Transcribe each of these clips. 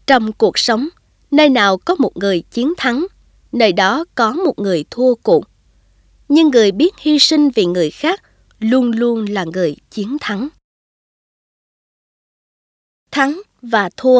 Trong cuộc sống, nơi nào có một người chiến thắng, nơi đó có một người thua cuộc. Nhưng người biết hy sinh vì người khác luôn luôn là người chiến thắng. Thắng và thua.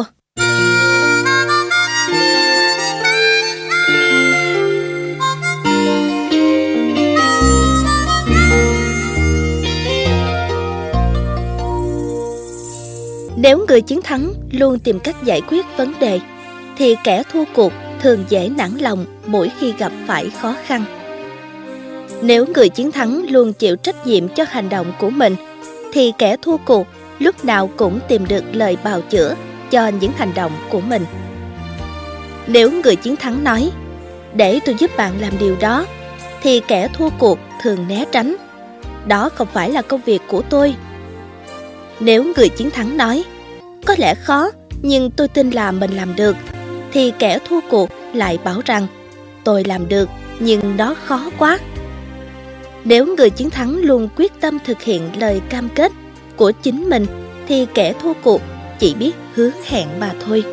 Nếu người chiến thắng luôn tìm cách giải quyết vấn đề, thì kẻ thua cuộc thường dễ nản lòng mỗi khi gặp phải khó khăn. Nếu người chiến thắng luôn chịu trách nhiệm cho hành động của mình, thì kẻ thua cuộc lúc nào cũng tìm được lời bào chữa cho những hành động của mình. Nếu người chiến thắng nói, để tôi giúp bạn làm điều đó, thì kẻ thua cuộc thường né tránh. Đó không phải là công việc của tôi. Nếu người chiến thắng nói, có lẽ khó, nhưng tôi tin là mình làm được, thì kẻ thua cuộc lại bảo rằng, tôi làm được, nhưng nó khó quá. Nếu người chiến thắng luôn quyết tâm thực hiện lời cam kết của chính mình, thì kẻ thua cuộc chỉ biết hứa hẹn mà thôi.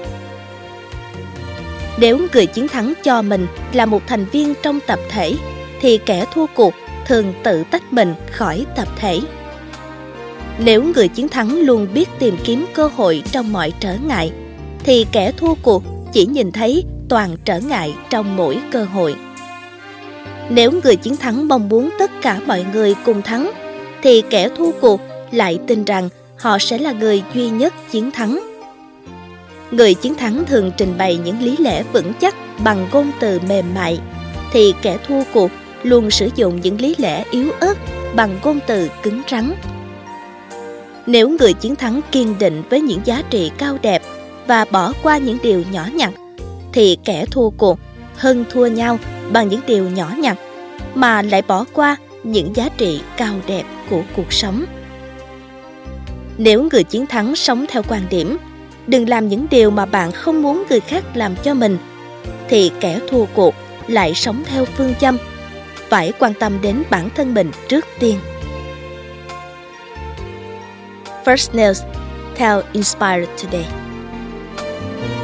Nếu người chiến thắng cho mình là một thành viên trong tập thể, thì kẻ thua cuộc thường tự tách mình khỏi tập thể. Nếu người chiến thắng luôn biết tìm kiếm cơ hội trong mọi trở ngại, thì kẻ thua cuộc chỉ nhìn thấy toàn trở ngại trong mỗi cơ hội. Nếu người chiến thắng mong muốn tất cả mọi người cùng thắng, thì kẻ thua cuộc lại tin rằng họ sẽ là người duy nhất chiến thắng. Người chiến thắng thường trình bày những lý lẽ vững chắc bằng ngôn từ mềm mại, thì kẻ thua cuộc luôn sử dụng những lý lẽ yếu ớt bằng ngôn từ cứng rắn. Nếu người chiến thắng kiên định với những giá trị cao đẹp và bỏ qua những điều nhỏ nhặt, thì kẻ thua cuộc hơn thua nhau bằng những điều nhỏ nhặt mà lại bỏ qua những giá trị cao đẹp của cuộc sống. Nếu người chiến thắng sống theo quan điểm đừng làm những điều mà bạn không muốn người khác làm cho mình, thì kẻ thua cuộc lại sống theo phương châm phải quan tâm đến bản thân mình trước tiên. First Nails theo Inspired Today.